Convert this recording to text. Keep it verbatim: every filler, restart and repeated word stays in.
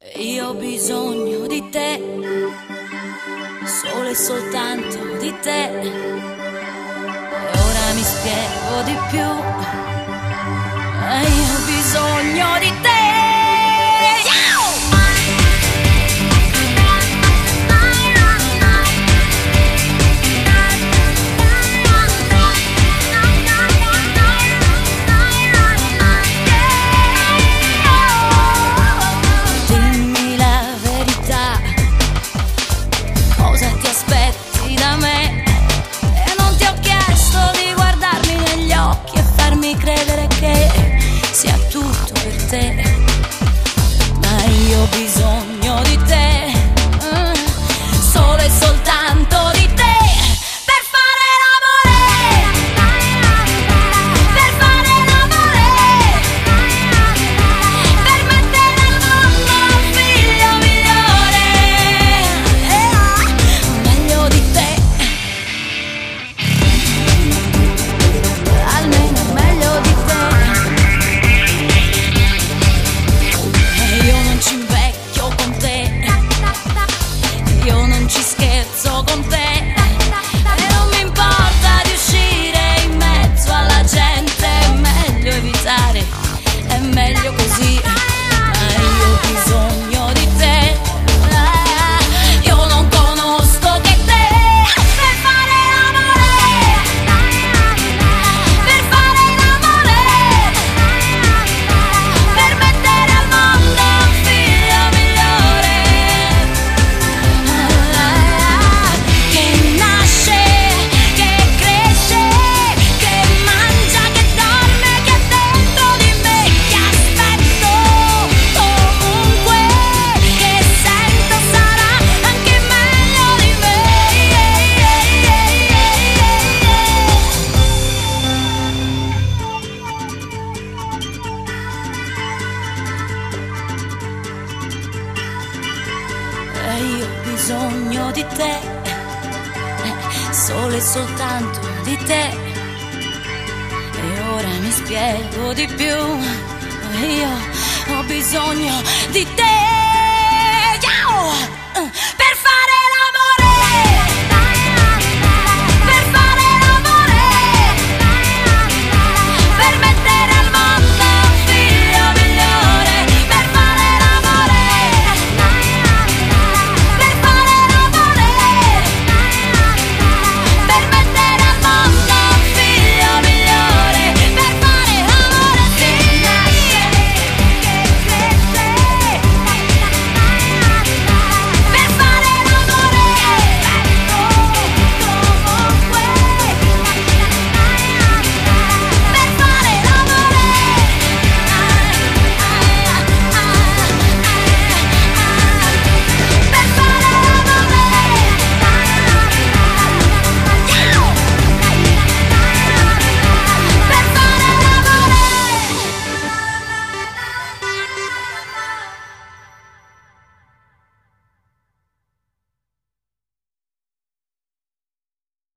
Io ho bisogno di te, solo e soltanto di te, e ora mi spiego di più. E io ho bisogno di te. Credere che sia tutto per te, ma io ho bisogno di te, mm, solo e soltanto di te, per fare l'amore, per fare l'amore, per mettere al mondo un figlio migliore, eh, meglio di te, almeno ci scherzo con te e non mi importa di uscire in mezzo alla gente, è meglio evitare, è meglio così, ma io ho bisogno di te, io non conosco che te, per fare l'amore, per fare l'amore, per mettere al mondo un figlio migliore. Io ho bisogno di te, solo e soltanto di te, e ora mi spiego di più. Io ho bisogno di te.